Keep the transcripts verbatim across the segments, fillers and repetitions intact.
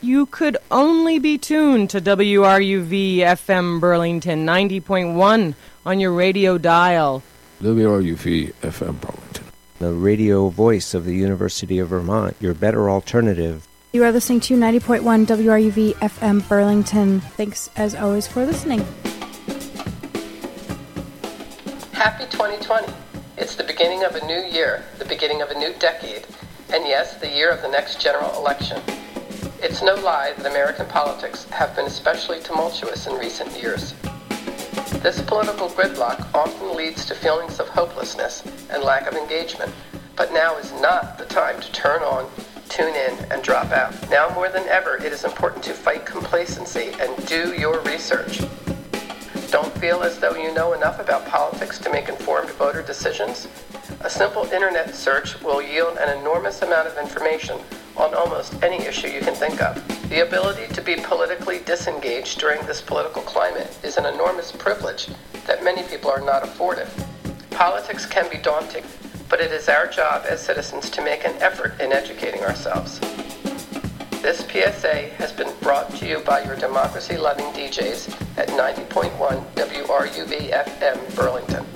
you could only be tuned to W R U V F M Burlington ninety point one on your radio dial. W R U V F M Burlington, the radio voice of the University of Vermont, your better alternative. You are listening to ninety point one W R U V F M Burlington. Thanks, as always, for listening. Happy twenty twenty. It's the beginning of a new year, the beginning of a new decade, and yes, the year of the next general election. It's no lie that American politics have been especially tumultuous in recent years. This political gridlock often leads to feelings of hopelessness and lack of engagement, but now is not the time to turn on, tune in, and drop out. Now more than ever, it is important to fight complacency and do your research. Don't feel as though you know enough about politics to make informed voter decisions? A simple internet search will yield an enormous amount of information on almost any issue you can think of. The ability to be politically disengaged during this political climate is an enormous privilege that many people are not afforded. Politics can be daunting, but it is our job as citizens to make an effort in educating ourselves. This P S A has been brought to you by your democracy-loving D Js at ninety point one W R U V F M Burlington.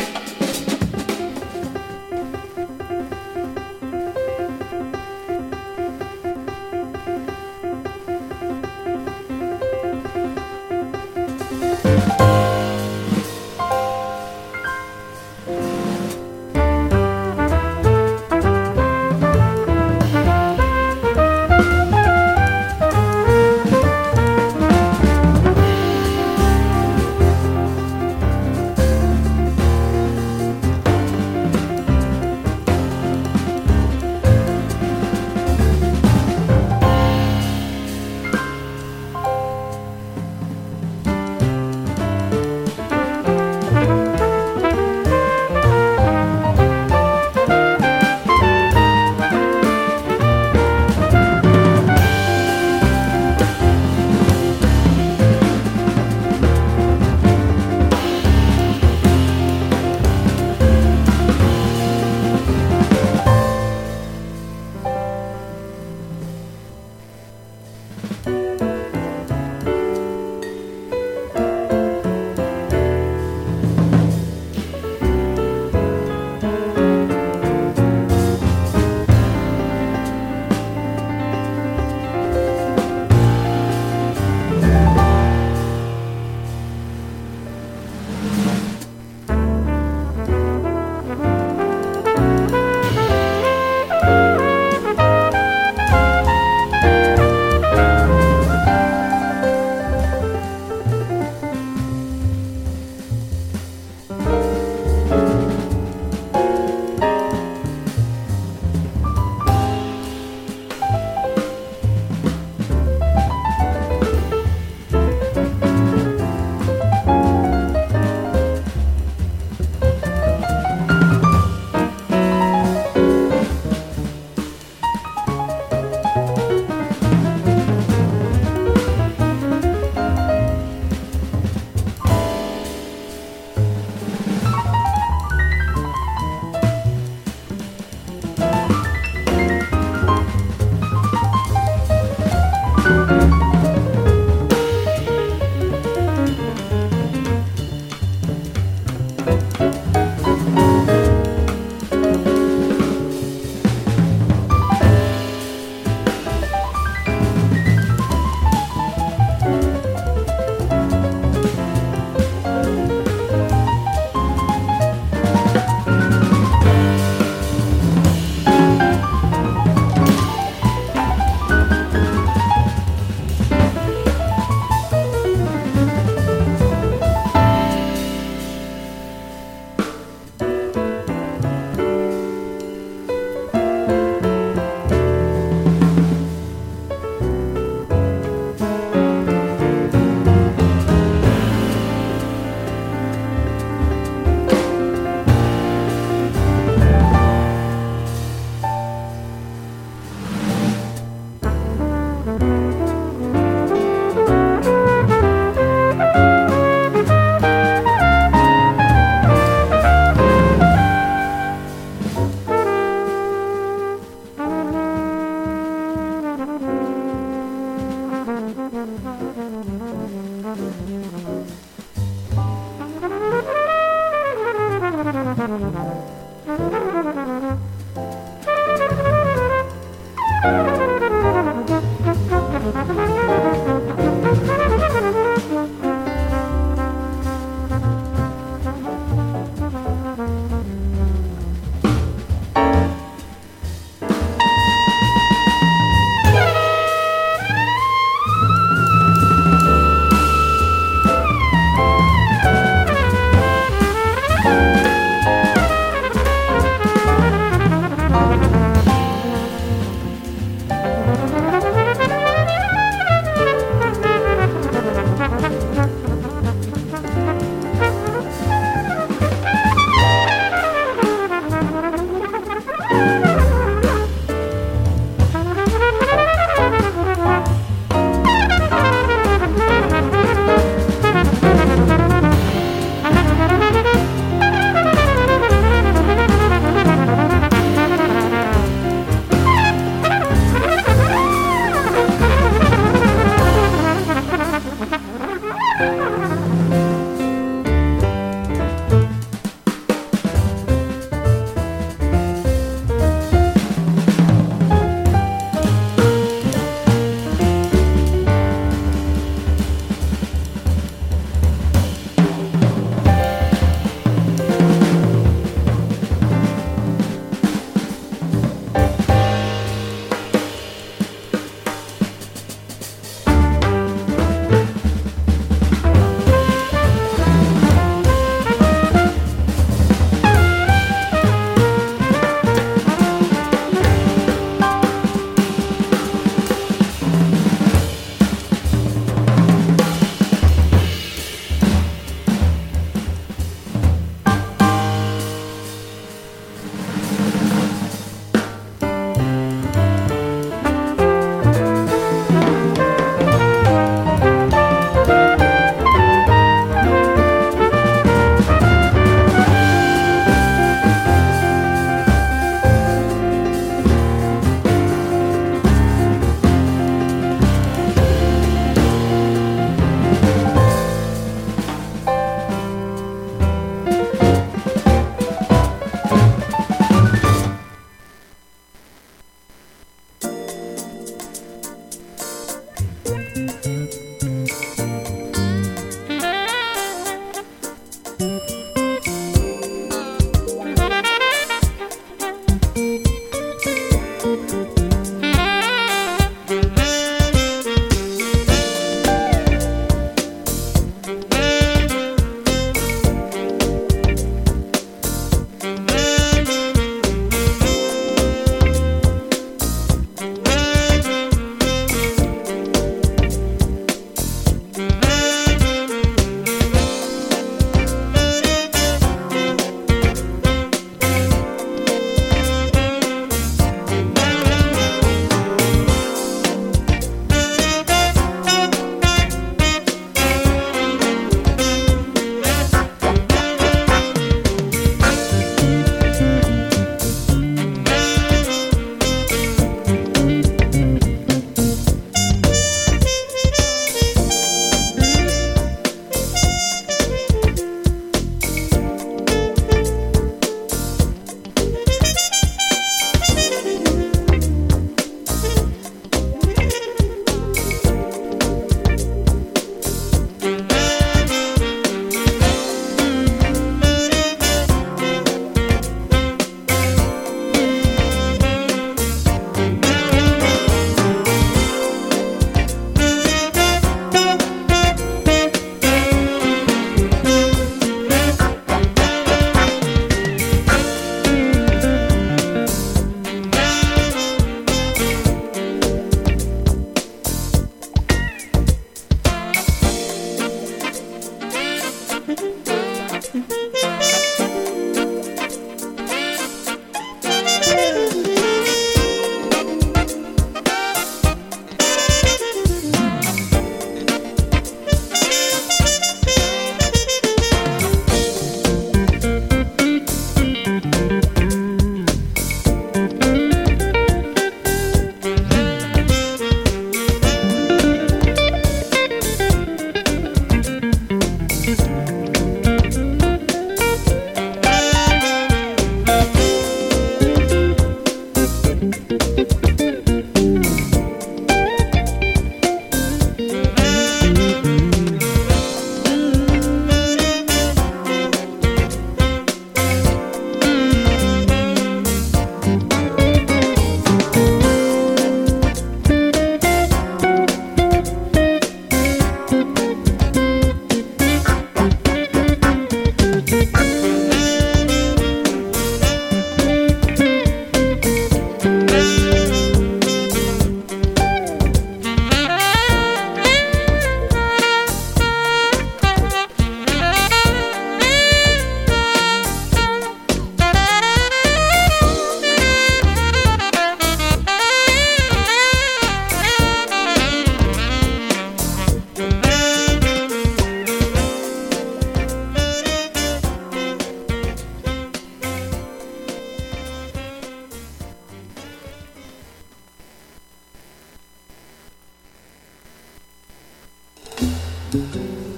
Thank you.